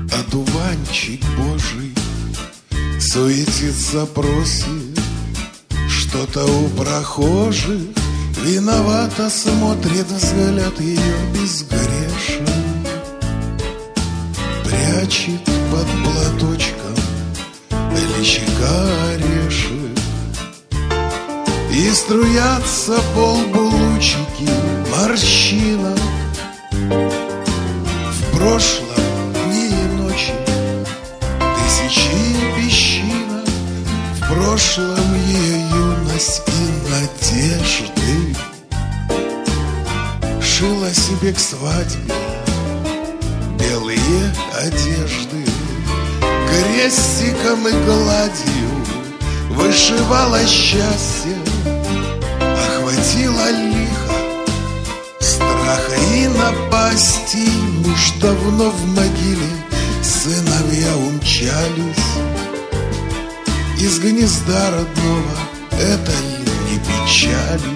одуванчик божий суетится, просит что-то у прохожих. Виновато смотрит взгляд ее безгрешен, прячет под платочком личика орешек, и струятся по лбу лучики морщинок. В прошлом дни и ночи тысячи песчинок, в прошлом ее юность и надежды. Шила себе к свадьбе белые одежды, крестиком и гладью вышивала счастье. Охватила лихо страха и напасти. Муж давно в могиле, сыновья умчались. Из гнезда родного это ли не печали?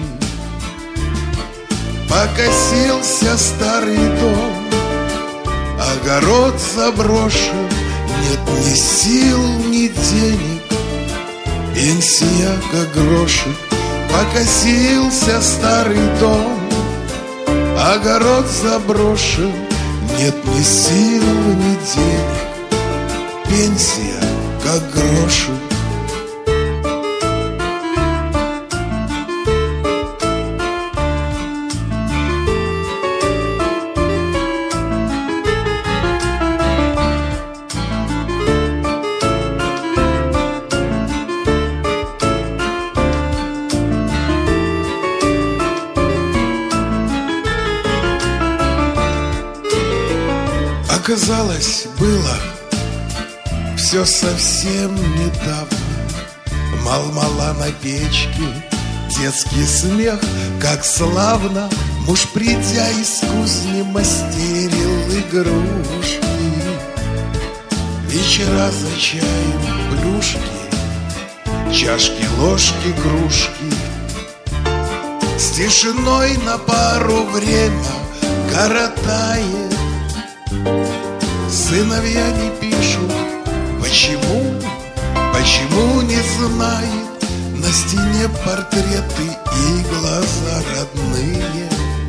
Покосился старый дом, огород заброшен, нет ни сил, ни денег, пенсия как грошик. Покосился старый дом, огород заброшен, нет ни сил, ни денег, пенсия как грошик. Оказалось, было все совсем недавно. Мал-мала на печке, детский смех, как славно. Муж, придя из кузни, мастерил игрушки. Вечера за чаем, плюшки, чашки, ложки, кружки. С тишиной на пару время коротает. Сыновья не пишут, почему, почему не знает. На стене портреты и глаза родные.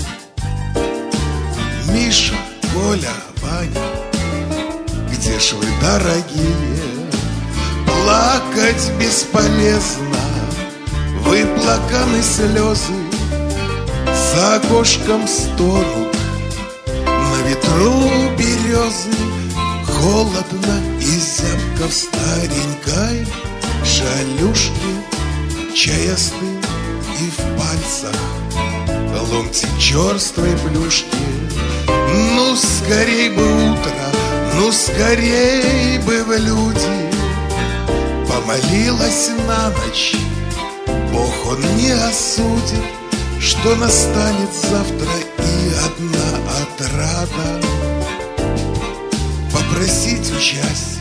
Миша, Коля, Ваня, где ж вы, дорогие? Плакать бесполезно, выплаканы слезы. За окошком стонут на ветру березы. Холодно и зябко в старенькой жалюшке. Чай остыл и в пальцах ломтик черствой плюшки. Ну, скорей бы утро, ну, скорей бы в люди. Помолилась на ночь, Бог он не осудит, что настанет завтра и одна отрада. Попросить участия,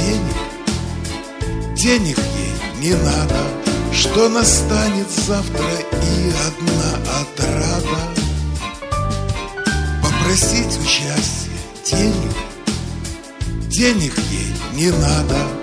денег ей не надо, что настанет завтра и одна отрада. Попросить участия, денег ей не надо,